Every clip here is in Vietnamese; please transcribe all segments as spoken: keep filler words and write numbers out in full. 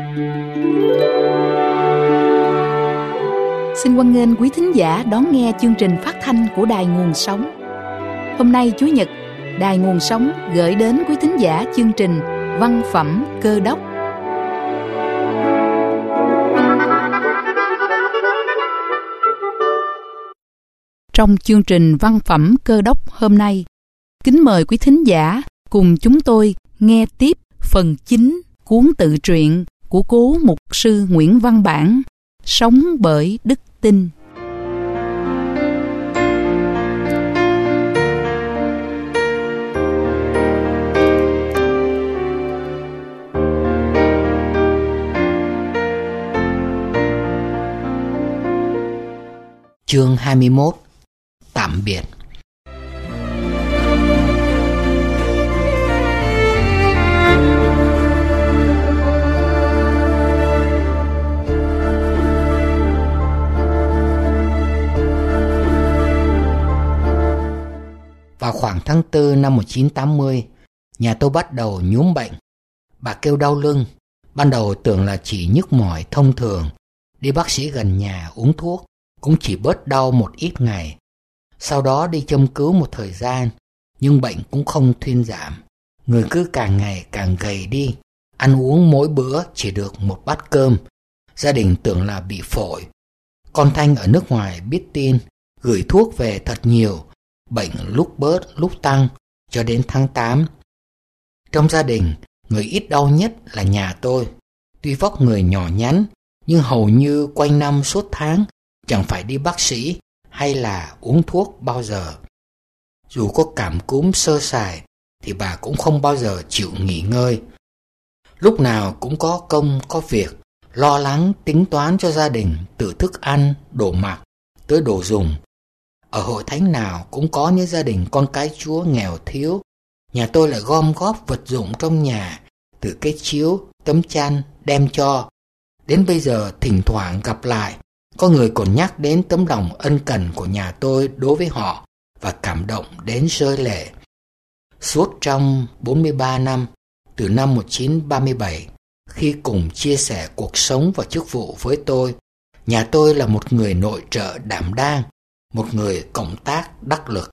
Xin hoan nghênh quý thính giả đón nghe chương trình phát thanh của Đài Nguồn Sống. Hôm nay Chủ nhật, Đài Nguồn Sống gửi đến quý thính giả chương trình Văn phẩm Cơ đốc. Trong chương trình Văn phẩm Cơ đốc hôm nay, kính mời quý thính giả cùng chúng tôi nghe tiếp phần chín cuốn tự truyện của cố mục sư Nguyễn Văn Bản, Sống bởi đức tin. Chương hai mươi mốt. Tạm biệt. Vào khoảng tháng tư năm một nghìn chín trăm tám mươi, nhà tôi bắt đầu nhúm bệnh. Bà kêu đau lưng, ban đầu tưởng là chỉ nhức mỏi thông thường. Đi bác sĩ gần nhà uống thuốc, cũng chỉ bớt đau một ít ngày. Sau đó đi châm cứu một thời gian, nhưng bệnh cũng không thuyên giảm. Người cứ càng ngày càng gầy đi, ăn uống mỗi bữa chỉ được một bát cơm. Gia đình tưởng là bị phổi. Con Thanh ở nước ngoài biết tin, gửi thuốc về thật nhiều. Bệnh lúc bớt lúc tăng cho đến tháng tám. Trong gia đình, người ít đau nhất là nhà tôi. Tuy vóc người nhỏ nhắn, nhưng hầu như quanh năm suốt tháng chẳng phải đi bác sĩ hay là uống thuốc bao giờ. Dù có cảm cúm sơ sài thì bà cũng không bao giờ chịu nghỉ ngơi. Lúc nào cũng có công có việc, lo lắng tính toán cho gia đình, từ thức ăn, đồ mặc tới đồ dùng. Ở hội thánh nào cũng có những gia đình con cái Chúa nghèo thiếu. Nhà tôi lại gom góp vật dụng trong nhà, từ cái chiếu, tấm chăn đem cho. Đến bây giờ thỉnh thoảng gặp lại, có người còn nhắc đến tấm lòng ân cần của nhà tôi đối với họ và cảm động đến rơi lệ. Suốt trong bốn mươi ba năm, từ năm một nghìn chín trăm ba mươi bảy, khi cùng chia sẻ cuộc sống và chức vụ với tôi, nhà tôi là một người nội trợ đảm đang, một người cộng tác đắc lực.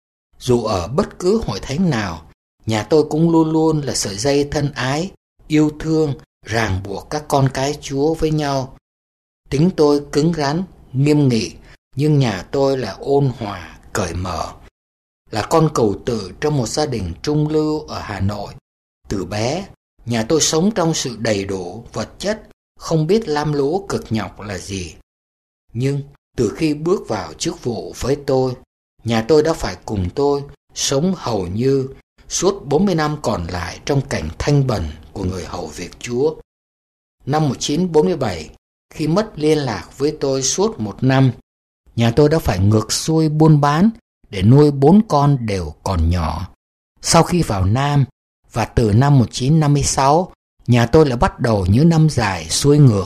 Dù ở bất cứ hội thánh nào, nhà tôi cũng luôn luôn là sợi dây thân ái, yêu thương, ràng buộc các con cái Chúa với nhau. Tính tôi cứng rắn, nghiêm nghị, nhưng nhà tôi là ôn hòa, cởi mở. Là con cẩu tử trong một gia đình trung lưu ở Hà Nội. Từ bé, nhà tôi sống trong sự đầy đủ, vật chất, không biết lam lũ cực nhọc là gì. Nhưng từ khi bước vào chức vụ với tôi, nhà tôi đã phải cùng tôi sống hầu như suốt bốn mươi năm còn lại trong cảnh thanh bần của người hầu việc Chúa. Năm một nghìn chín trăm bốn mươi bảy, khi mất liên lạc với tôi suốt một năm, nhà tôi đã phải ngược xuôi buôn bán để nuôi bốn con đều còn nhỏ. Sau khi vào Nam, và từ năm một nghìn chín trăm năm mươi sáu, nhà tôi lại bắt đầu những năm dài xuôi ngược.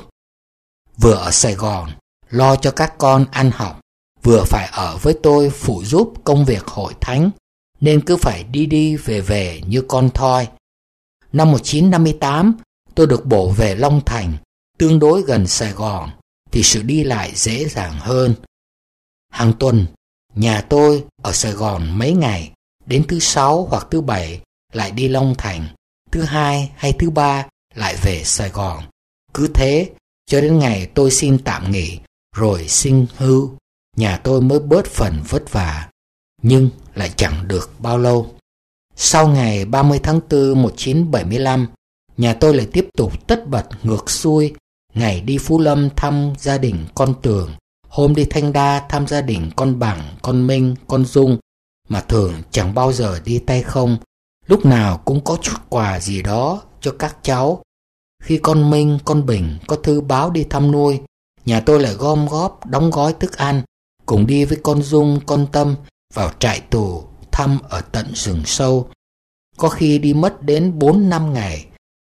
Vừa ở Sài Gòn, lo cho các con ăn học, vừa phải ở với tôi phụ giúp công việc hội thánh, nên cứ phải đi đi về về như con thoi. Năm một nghìn chín trăm năm mươi tám, tôi được bổ về Long Thành, tương đối gần Sài Gòn, thì sự đi lại dễ dàng hơn. Hàng tuần, nhà tôi ở Sài Gòn mấy ngày, đến thứ sáu hoặc thứ bảy lại đi Long Thành, thứ hai hay thứ ba lại về Sài Gòn. Cứ thế, cho đến ngày tôi xin tạm nghỉ, rồi xin hưu, nhà tôi mới bớt phần vất vả, nhưng lại chẳng được bao lâu. Sau ngày ba mươi tháng tư một nghìn chín trăm bảy mươi lăm, nhà tôi lại tiếp tục tất bật ngược xuôi, ngày đi Phú Lâm thăm gia đình con Tường, hôm đi Thanh Đa thăm gia đình con Bằng, con Minh, con Dung, mà thường chẳng bao giờ đi tay không, lúc nào cũng có chút quà gì đó cho các cháu. Khi con Minh, con Bình có thư báo đi thăm nuôi, nhà tôi lại gom góp đóng gói thức ăn, cùng đi với con Dung, con Tâm vào trại tù thăm ở tận rừng sâu. Có khi đi mất đến bốn năm ngày.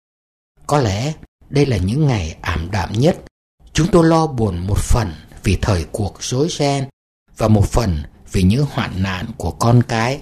Có lẽ đây là những ngày ảm đạm nhất. Chúng tôi lo buồn một phần vì thời cuộc rối ren và một phần vì những hoạn nạn của con cái.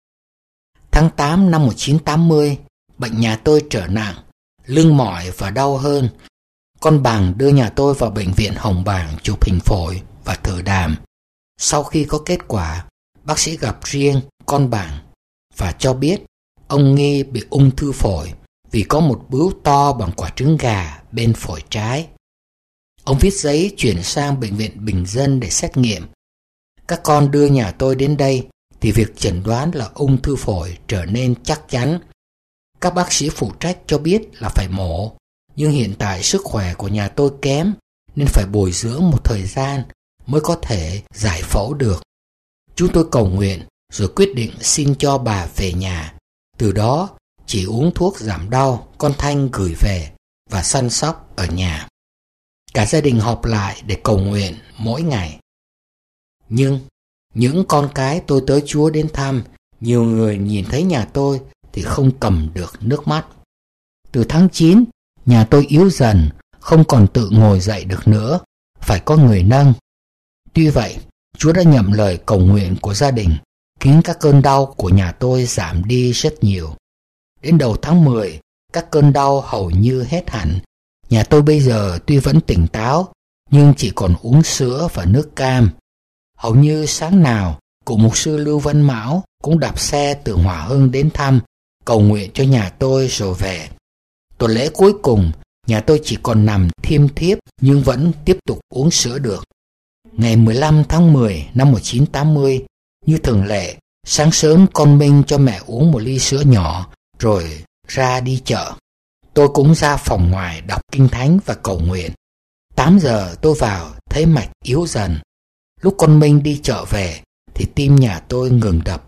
Tháng tám năm một nghìn chín trăm tám mươi, bệnh nhà tôi trở nặng, lưng mỏi và đau hơn. con Bằng đưa nhà tôi vào bệnh viện Hồng Bàng chụp hình phổi và thử đàm. Sau khi có kết quả, bác sĩ gặp riêng con Bằng và cho biết ông nghi bị ung thư phổi vì có một bướu to bằng quả trứng gà bên phổi trái. Ông viết giấy chuyển sang bệnh viện bình dân để xét nghiệm. Các con đưa nhà tôi đến đây thì việc chẩn đoán là ung thư phổi trở nên chắc chắn. Các bác sĩ phụ trách cho biết là phải mổ, nhưng hiện tại sức khỏe của nhà tôi kém nên phải bồi dưỡng một thời gian mới có thể giải phẫu được. Chúng tôi cầu nguyện rồi quyết định xin cho bà về nhà. Từ đó chỉ uống thuốc giảm đau con Thanh gửi về và săn sóc ở nhà. Cả gia đình họp lại để cầu nguyện mỗi ngày. Nhưng những con cái tôi tới Chúa đến thăm, nhiều người nhìn thấy nhà tôi thì không cầm được nước mắt. Từ tháng chín, nhà tôi yếu dần, không còn tự ngồi dậy được nữa, phải có người nâng. Tuy vậy, Chúa đã nhậm lời cầu nguyện của gia đình, khiến các cơn đau của nhà tôi giảm đi rất nhiều. Đến đầu tháng mười, các cơn đau hầu như hết hẳn. Nhà tôi bây giờ tuy vẫn tỉnh táo, nhưng chỉ còn uống sữa và nước cam. Hầu như sáng nào, cụ mục sư Lưu Văn Mão cũng đạp xe từ Hòa Hưng đến thăm, cầu nguyện cho nhà tôi rồi về. Tuần lễ cuối cùng, nhà tôi chỉ còn nằm thiêm thiếp nhưng vẫn tiếp tục uống sữa được. Ngày mười lăm tháng mười năm một nghìn chín trăm tám mươi, như thường lệ, sáng sớm con Minh cho mẹ uống một ly sữa nhỏ rồi ra đi chợ. Tôi cũng ra phòng ngoài đọc kinh thánh và cầu nguyện. tám giờ tôi vào thấy mạch yếu dần. Lúc con Minh đi chợ về thì tim nhà tôi ngừng đập.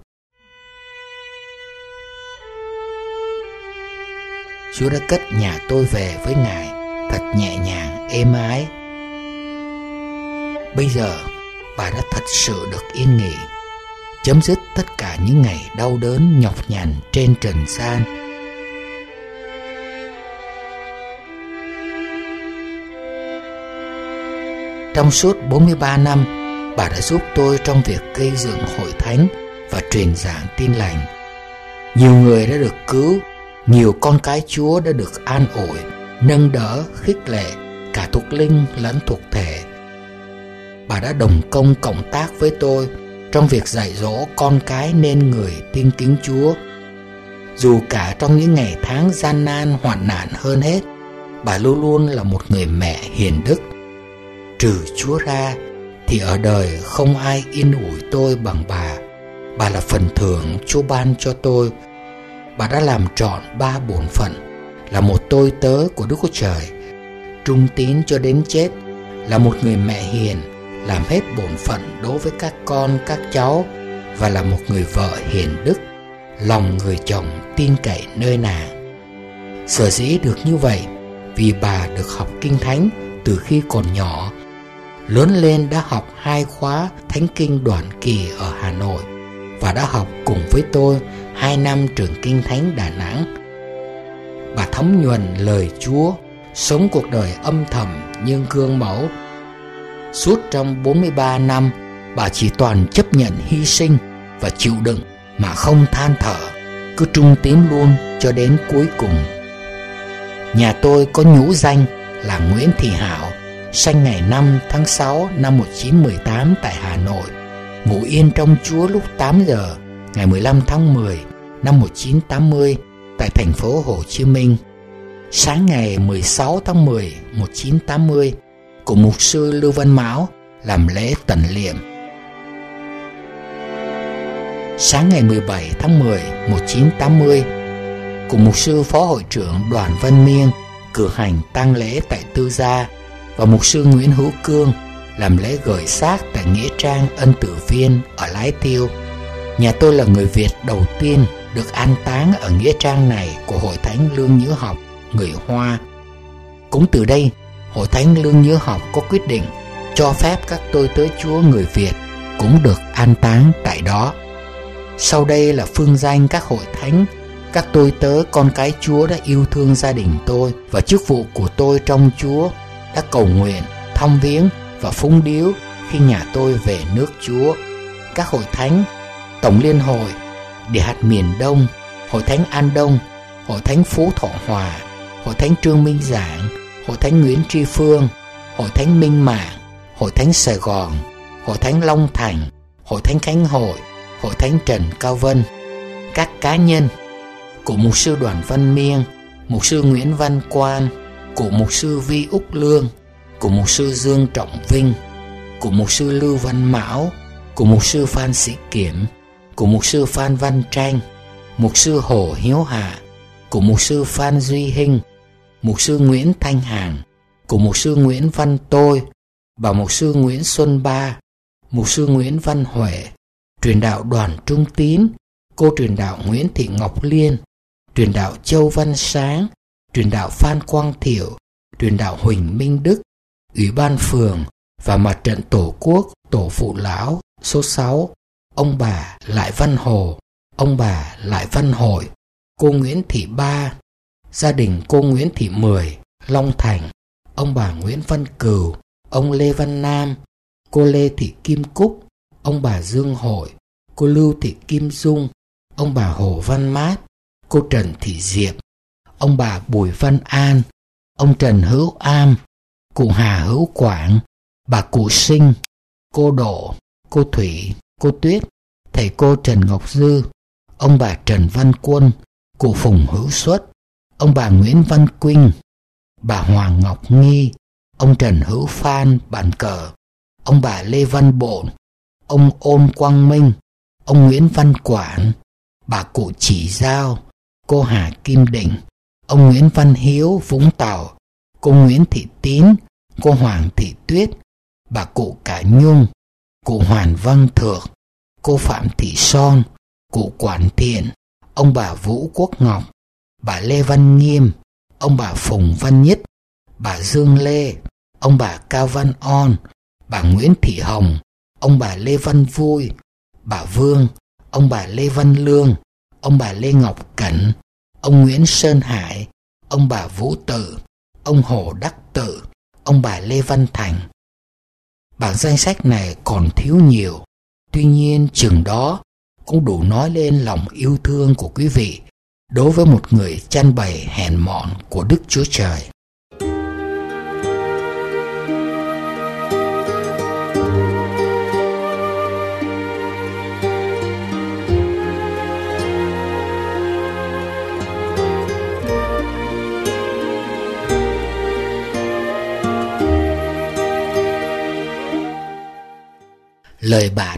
Chúa đã cất nhà tôi về với Ngài thật nhẹ nhàng, êm ái. Bây giờ bà đã thật sự được yên nghỉ, chấm dứt tất cả những ngày đau đớn nhọc nhằn trên trần gian. Trong suốt bốn mươi ba năm, bà đã giúp tôi trong việc gây dựng hội thánh và truyền giảng tin lành. Nhiều người đã được cứu, nhiều con cái Chúa đã được an ủi, nâng đỡ, khích lệ, cả thuộc linh lẫn thuộc thể. Bà đã đồng công cộng tác với tôi trong việc dạy dỗ con cái nên người tin kính Chúa. Dù cả trong những ngày tháng gian nan hoạn nạn hơn hết, bà luôn luôn là một người mẹ hiền đức. Trừ Chúa ra thì ở đời không ai yên ủi tôi bằng bà. Bà là phần thưởng Chúa ban cho tôi. Bà đã làm trọn ba bổn phận, là một tôi tớ của Đức Chúa Trời, trung tín cho đến chết, là một người mẹ hiền, làm hết bổn phận đối với các con các cháu, và là một người vợ hiền đức, lòng người chồng tin cậy nơi nàng. Sở dĩ được như vậy vì bà được học kinh thánh từ khi còn nhỏ. Lớn lên đã học hai khóa Thánh Kinh Đoạn Kỳ ở Hà Nội và đã học cùng với tôi hai năm trường Kinh Thánh Đà Nẵng. Bà thấm nhuần lời Chúa, sống cuộc đời âm thầm nhưng gương mẫu. Suốt trong bốn mươi ba năm, bà chỉ toàn chấp nhận hy sinh và chịu đựng mà không than thở, cứ trung tín luôn cho đến cuối cùng. Nhà tôi có nhũ danh là Nguyễn Thị Hảo, sanh ngày năm tháng sáu năm một nghìn chín trăm mười tám tại Hà Nội, ngủ yên trong Chúa lúc tám giờ ngày mười lăm tháng mười năm một nghìn chín trăm tám mươi tại thành phố Hồ Chí Minh. Sáng ngày mười sáu tháng mười năm một nghìn chín trăm tám mươi, cụ mục sư Lưu Văn Mão làm lễ tẩn liệm. Sáng ngày mười bảy tháng mười năm một nghìn chín trăm tám mươi, cụ mục sư phó hội trưởng Đoàn Văn Miên cử hành tang lễ tại Tư Gia, và mục sư Nguyễn Hữu Cương làm lễ gửi xác tại nghĩa trang Ân Tử Viên ở Lái Thiêu. Nhà tôi là người Việt đầu tiên được an táng ở nghĩa trang này của Hội Thánh Lương Nhữ Học người Hoa. Cũng từ đây, Hội Thánh Lương Nhữ Học có quyết định cho phép các tôi tớ Chúa người Việt cũng được an táng tại đó. Sau đây là phương danh các hội thánh, các tôi tớ con cái Chúa đã yêu thương gia đình tôi và chức vụ của tôi trong Chúa, đã cầu nguyện, thăm viếng và phúng điếu khi nhà tôi về nước Chúa. Các hội thánh: Tổng Liên Hội, Địa hạt miền Đông, Hội Thánh An Đông, Hội Thánh Phú Thọ Hòa, Hội Thánh Trương Minh Giảng, Hội Thánh Nguyễn Tri Phương, Hội Thánh Minh Mạng, Hội Thánh Sài Gòn, Hội Thánh Long Thành, Hội Thánh Khánh Hội, Hội Thánh Trần Cao Vân. Các cá nhân: cụ mục sư Đoàn Văn Miên, mục sư Nguyễn Văn Quan, cụ mục sư Vi Úc Lương, cụ mục sư Dương Trọng Vinh, cụ mục sư Lưu Văn Mão, cụ mục sư Phan Sĩ Kiểm, cụ mục sư Phan Văn Tranh, mục sư Hồ Hiếu Hạ, cụ mục sư Phan Duy Hinh, mục sư Nguyễn Thanh Hằng, cụ mục sư Nguyễn Văn Tôi, bà mục sư Nguyễn Xuân Ba, mục sư Nguyễn Văn Huệ, truyền đạo Đoàn Trung Tín, cô truyền đạo Nguyễn Thị Ngọc Liên, truyền đạo Châu Văn Sáng, truyền đạo Phan Quang Thiệu, truyền đạo Huỳnh Minh Đức, ủy ban phường và mặt trận Tổ quốc Tổ Phụ Lão số sáu, ông bà Lại Văn Hồ, ông bà Lại Văn Hội, cô Nguyễn Thị Ba, gia đình cô Nguyễn Thị Mười, Long Thành, ông bà Nguyễn Văn Cừu, ông Lê Văn Nam, cô Lê Thị Kim Cúc, ông bà Dương Hội, cô Lưu Thị Kim Dung, ông bà Hồ Văn Mát, cô Trần Thị Diệp, ông bà Bùi Văn An, ông Trần Hữu Am, cụ Hà Hữu Quảng, bà cụ Sinh, cô Độ, cô Thủy, cô Tuyết, thầy cô Trần Ngọc Dư, ông bà Trần Văn Quân, cụ Phùng Hữu Xuất, ông bà Nguyễn Văn Quynh, bà Hoàng Ngọc Nghi, ông Trần Hữu Phan bàn cờ, ông bà Lê Văn Bộn, ông Ôn Quang Minh, ông Nguyễn Văn Quản, bà cụ Chỉ Giao, cô Hà Kim Định, ông Nguyễn Văn Hiếu Vũng Tàu, cô Nguyễn Thị Tín, cô Hoàng Thị Tuyết, bà cụ Cả Nhung, cụ Hoàn Văn Thược, cô Phạm Thị Son, cụ Quản Thiện, ông bà Vũ Quốc Ngọc, bà Lê Văn Nghiêm, ông bà Phùng Văn Nhất, bà Dương Lê, ông bà Cao Văn On, bà Nguyễn Thị Hồng, ông bà Lê Văn Vui, bà Vương, ông bà Lê Văn Lương, ông bà Lê Ngọc Cẩn, ông Nguyễn Sơn Hải, ông bà Vũ Tự, ông Hồ Đắc Tự, ông bà Lê Văn Thành. Bảng danh sách này còn thiếu nhiều, tuy nhiên chừng đó cũng đủ nói lên lòng yêu thương của quý vị đối với một người chăn bày hèn mọn của Đức Chúa Trời. Lời bạt: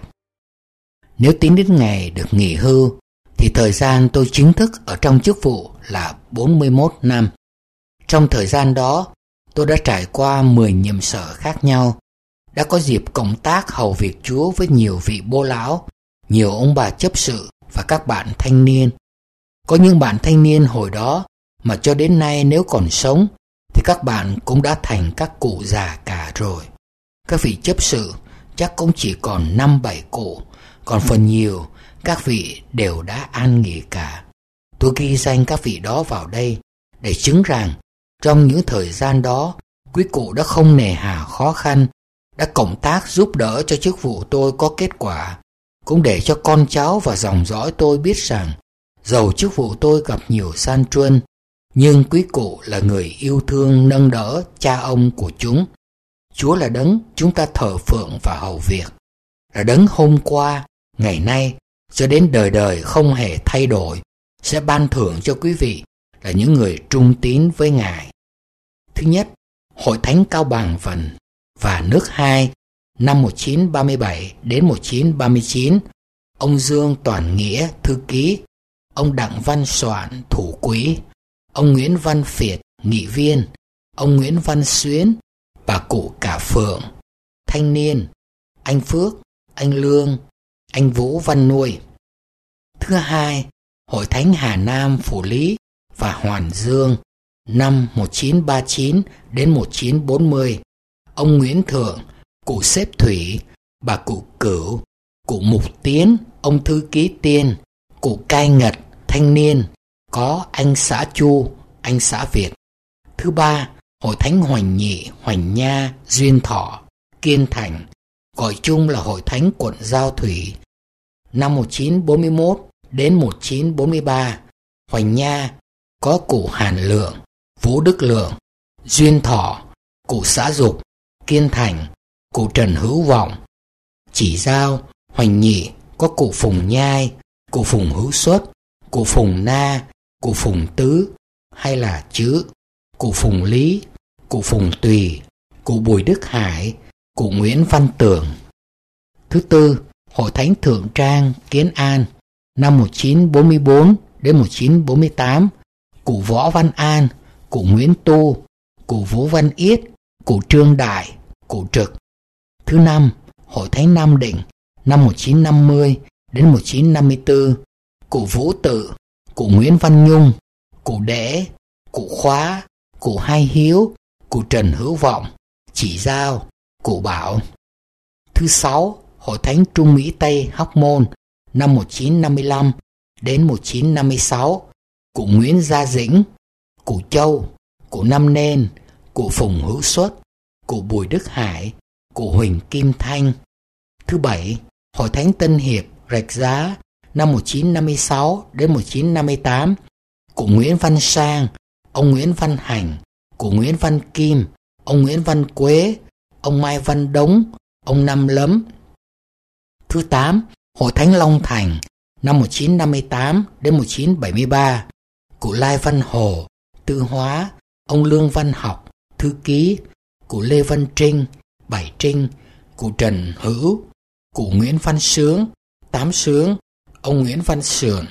nếu tính đến ngày được nghỉ hưu thì thời gian tôi chính thức ở trong chức vụ là bốn mươi mốt năm. Trong thời gian đó, tôi đã trải qua mười nhiệm sở khác nhau, đã có dịp cộng tác hầu việc Chúa với nhiều vị bô lão, nhiều ông bà chấp sự và các bạn thanh niên. Có những bạn thanh niên hồi đó mà cho đến nay nếu còn sống thì các bạn cũng đã thành các cụ già cả rồi. Các vị chấp sự chắc cũng chỉ còn năm bảy cụ, còn phần nhiều các vị đều đã an nghỉ cả. Tôi ghi danh các vị đó vào đây để chứng rằng trong những thời gian đó, quý cụ đã không nề hà khó khăn, đã cộng tác giúp đỡ cho chức vụ tôi có kết quả, cũng để cho con cháu và dòng dõi tôi biết rằng dầu chức vụ tôi gặp nhiều gian truân, nhưng quý cụ là người yêu thương nâng đỡ cha ông của chúng. Chúa là đấng chúng ta thờ phượng và hầu việc, là đấng hôm qua, ngày nay, cho đến đời đời không hề thay đổi, sẽ ban thưởng cho quý vị là những người trung tín với Ngài. Thứ nhất, Hội Thánh Cao Bằng Vần và nước hai, năm một nghìn chín trăm ba mươi bảy đến một nghìn chín trăm ba mươi chín, ông Dương Toàn Nghĩa, thư ký, ông Đặng Văn Soạn, thủ quỹ, ông Nguyễn Văn Phiệt, nghị viên, ông Nguyễn Văn Xuyến, bà cụ Cả Phượng. Thanh niên, anh Phước, anh Lương, anh Vũ Văn Nuôi. Thứ hai, Hội Thánh Hà Nam, Phủ Lý và Hoàn Dương, năm một nghìn chín trăm ba mươi chín đến một nghìn chín trăm bốn mươi, ông Nguyễn Thượng, cụ Xếp Thủy, bà cụ Cửu, cụ Mục Tiến, ông Thư ký Tiên, cụ Cai Ngật, thanh niên, có anh xã Chu, anh xã Việt. Thứ ba, Hội Thánh Hoành Nhị, Hoành Nha, Duyên Thọ, Kiên Thành, gọi chung là Hội Thánh quận Giao Thủy, năm một nghìn chín trăm bốn mươi mốt đến một nghìn chín trăm bốn mươi ba, Hoành Nha, có cụ Hàn Lượng, Vũ Đức Lượng, Duyên Thọ, cụ Xã Dục, Kiên Thành, cụ Trần Hữu Vọng, Chỉ Giao, Hoành Nhị, có cụ Phùng Nhai, cụ Phùng Hữu Xuất, cụ Phùng Na, cụ Phùng Tứ hay là Chữ, cụ Phùng Lý, cụ Phùng Tùy, cụ Bùi Đức Hải, cụ Nguyễn Văn Tưởng. Thứ tư, Hội Thánh Thượng Trang, Kiến An, năm một nghìn chín trăm bốn mươi tư đến một nghìn chín trăm bốn mươi tám, cụ Võ Văn An, cụ Nguyễn Tu, cụ Vũ Văn Yết, cụ Trương Đại, cụ Trực. Thứ năm, Hội Thánh Nam Định, năm một nghìn chín trăm năm mươi đến một nghìn chín trăm năm mươi tư, cụ Vũ Tự, cụ Nguyễn Văn Nhung, cụ Đễ, cụ Khóa, cụ Hai Hiếu, cụ Trần Hữu Vọng, Chỉ Giao, cụ Bảo. Thứ sáu, Hội Thánh Trung Mỹ Tây Hóc Môn, năm một nghìn chín trăm năm mươi lăm đến một nghìn chín trăm năm mươi sáu, cụ Nguyễn Gia Dĩnh, cụ Châu, cụ Năm Nên, cụ Phùng Hữu Xuất, cụ Bùi Đức Hải, cụ Huỳnh Kim Thanh. Thứ bảy, Hội Thánh Tân Hiệp Rạch Giá, năm một nghìn chín trăm năm mươi sáu đến một nghìn chín trăm năm mươi tám, cụ Nguyễn Văn Sang, ông Nguyễn Văn Hành, cụ Nguyễn Văn Kim, ông Nguyễn Văn Quế, ông Mai Văn Đống, ông Năm Lấm. Thứ tám, Hội Thánh Long Thành, năm một nghìn chín trăm năm mươi tám đến một nghìn chín trăm bảy mươi ba, cụ Lai Văn Hồ, Tư Hóa, ông Lương Văn Học, Thư Ký, cụ Lê Văn Trinh, Bảy Trinh, cụ Trần Hữu, cụ Nguyễn Văn Sướng, Tám Sướng, ông Nguyễn Văn Sườn.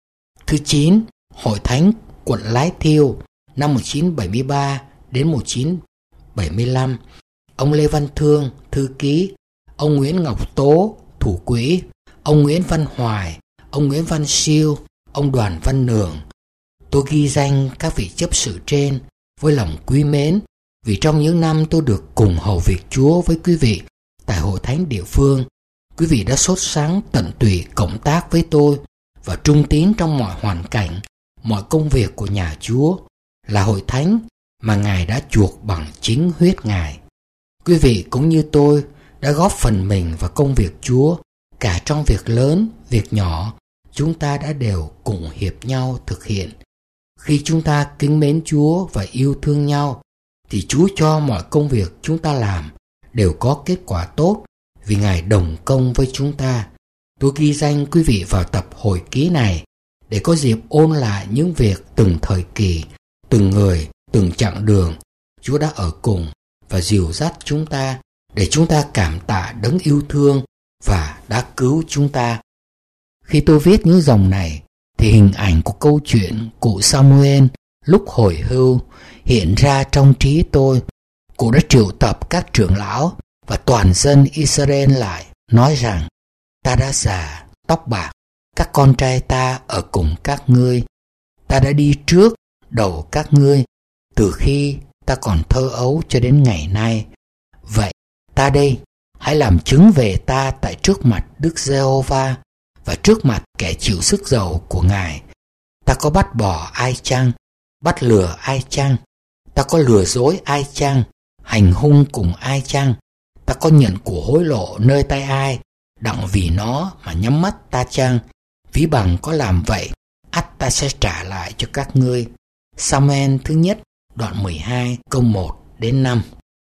Thứ chín, Hội Thánh quận Lái Thiêu, năm một nghìn chín trăm bảy mươi ba đến một nghìn chín trăm bảy mươi lăm, ông Lê Văn Thương, Thư Ký, ông Nguyễn Ngọc Tố, Thủ Quỹ, ông Nguyễn Văn Hoài, ông Nguyễn Văn Siêu, ông Đoàn Văn Nường. Tôi ghi danh các vị chấp sự trên với lòng quý mến, vì trong những năm tôi được cùng hầu việc Chúa với quý vị tại hội thánh địa phương, quý vị đã sốt sắng tận tụy cộng tác với tôi và trung tín trong mọi hoàn cảnh, mọi công việc của nhà Chúa, là hội thánh mà Ngài đã chuộc bằng chính huyết Ngài. Quý vị cũng như tôi đã góp phần mình vào công việc Chúa, cả trong việc lớn, việc nhỏ, chúng ta đã đều cùng hiệp nhau thực hiện. Khi chúng ta kính mến Chúa và yêu thương nhau, thì Chúa cho mọi công việc chúng ta làm đều có kết quả tốt vì Ngài đồng công với chúng ta. Tôi ghi danh quý vị vào tập hồi ký này để có dịp ôn lại những việc từng thời kỳ, từng người, từng chặng đường Chúa đã ở cùng và dìu dắt chúng ta, để chúng ta cảm tạ đấng yêu thương và đã cứu chúng ta. Khi tôi viết những dòng này thì hình ảnh của câu chuyện cụ Samuel lúc hồi hưu hiện ra trong trí tôi. Cụ đã triệu tập các trưởng lão và toàn dân Israel lại, nói rằng: ta đã già, tóc bạc, các con trai ta ở cùng các ngươi. Ta đã đi trước đầu các ngươi từ khi ta còn thơ ấu cho đến ngày nay. Vậy ta đây, hãy làm chứng về ta tại trước mặt Đức Giê-hô-va và trước mặt kẻ chịu sức dầu của Ngài. Ta có bắt bỏ ai chăng? Bắt lừa ai chăng? Ta có lừa dối ai chăng? Hành hung cùng ai chăng? Ta có nhận của hối lộ nơi tay ai, đặng vì nó mà nhắm mắt ta chăng? Ví bằng có làm vậy, ắt ta sẽ trả lại cho các ngươi. Sa-mu-el thứ nhất, đoạn mười hai, câu một đến năm.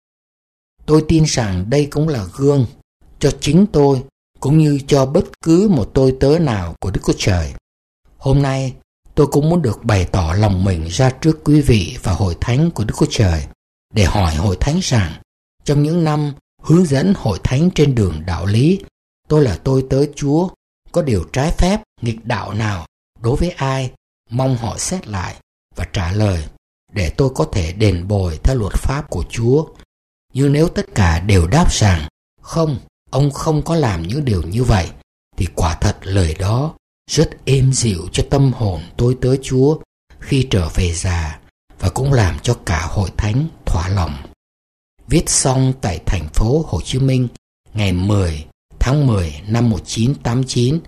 Tôi tin rằng đây cũng là gương cho chính tôi, cũng như cho bất cứ một tôi tớ nào của Đức Chúa Trời. Hôm nay, tôi cũng muốn được bày tỏ lòng mình ra trước quý vị và hội thánh của Đức Chúa Trời, để hỏi hội thánh rằng, trong những năm hướng dẫn hội thánh trên đường đạo lý, tôi là tôi tớ Chúa, có điều trái phép, nghịch đạo nào đối với ai, mong họ xét lại và trả lời, để tôi có thể đền bồi theo luật pháp của Chúa. Nhưng nếu tất cả đều đáp rằng, không, ông không có làm những điều như vậy, thì quả thật lời đó rất êm dịu cho tâm hồn tôi tớ Chúa khi trở về già, và cũng làm cho cả hội thánh thỏa lòng. Viết xong tại thành phố Hồ Chí Minh ngày mười tháng mười năm một nghìn chín trăm tám mươi chín.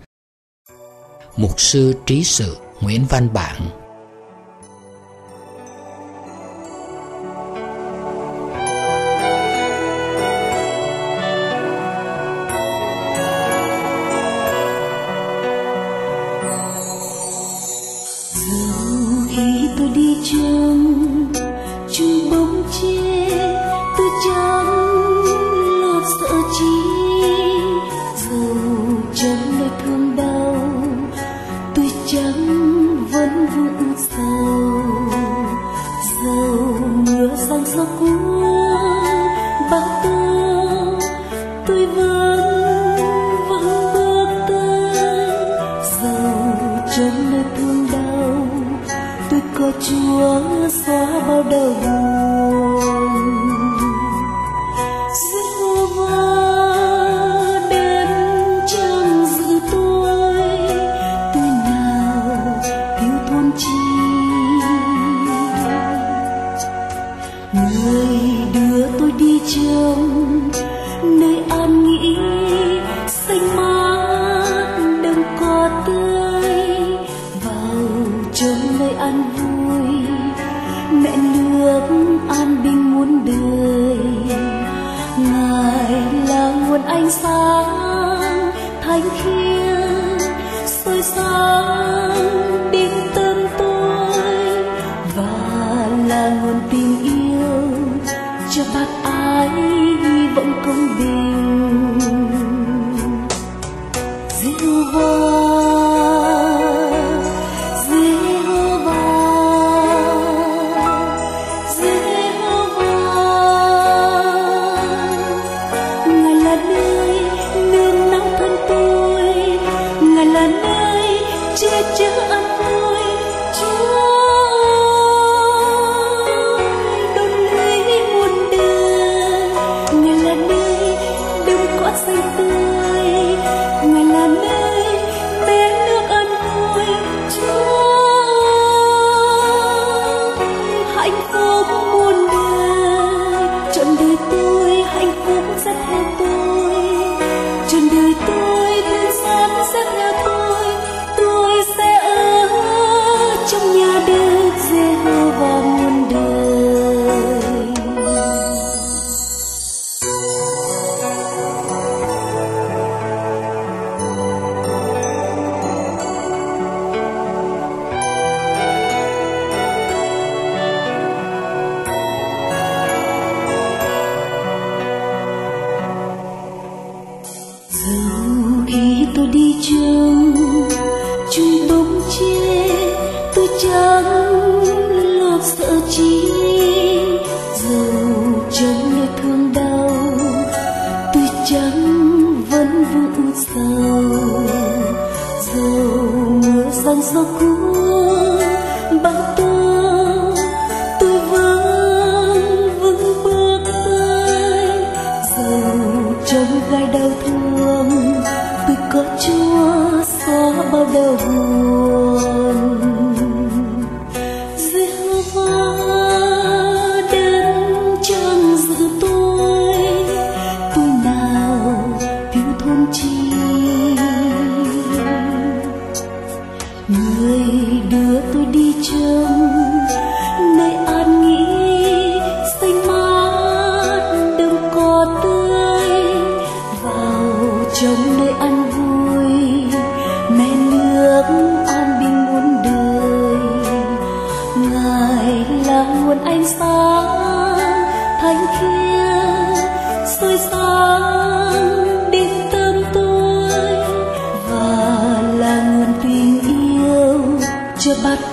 Mục sư trí sự Nguyễn Văn Bảng. Khi tôi đi trong chung bóng gió cuốn bao tố, tôi vẫn vẫn bước tới. Dẫu trong nơi thương đau, tôi có Chúa xóa bao đau buồn. Giê-hô-va đến chẳng giữ tôi, tôi nào thiếu thốn chi. Người đưa tôi đi trong nơi an nghỉ xanh mát đầm cỏ tươi, vào trong nơi an vui mẹ nước an bình muôn đời. Ngài là nguồn ánh sáng thánh khiết soi sáng đến tâm tôi, và là nguồn tình yêu cho bác ái hy vọng công bình. Giê-hô-va, Giê-hô-va, Giê-hô-va, Ngài là nơi nương náu thân tôi, Ngài là nơi che chở an vui. Chúa đôn lấy muôn đời, Ngài là nơi đầm cỏ xanh tươi, Ngài là nơi bé nước an vui. Chúa hạnh phúc muôn đời, trọn đời tôi hạnh phúc sẽ theo tôi, trọn đời tôi thương xót sẽ theo tôi. Tôi sẽ ở trong nhà Đức Giê-hô-va muôn đời. Dẫu khi tôi đi trong chung bóng che, tôi chẳng lo sợ chi. Dẫu trong nơi thương đau, tôi chẳng vẫn vương sầu. Dẫu mưa giăng gió cuốn bao tố, tôi vẫn vững bước tới. Dẫu trong gai đau thương, tôi có Chúa xóa bao đau buồn. Giê-hô-va đến chẳng giữ tôi, tôi nào thiếu thốn chi. Người đưa tôi đi trong nơi an nghỉ xanh mát đầm cỏ tươi, vào trong nơi an vui mẹ nước an bình muôn đời. Ngài là nguồn ánh sáng thánh khiết soi sáng đến tâm tôi, và là nguồn tình yêu cho bác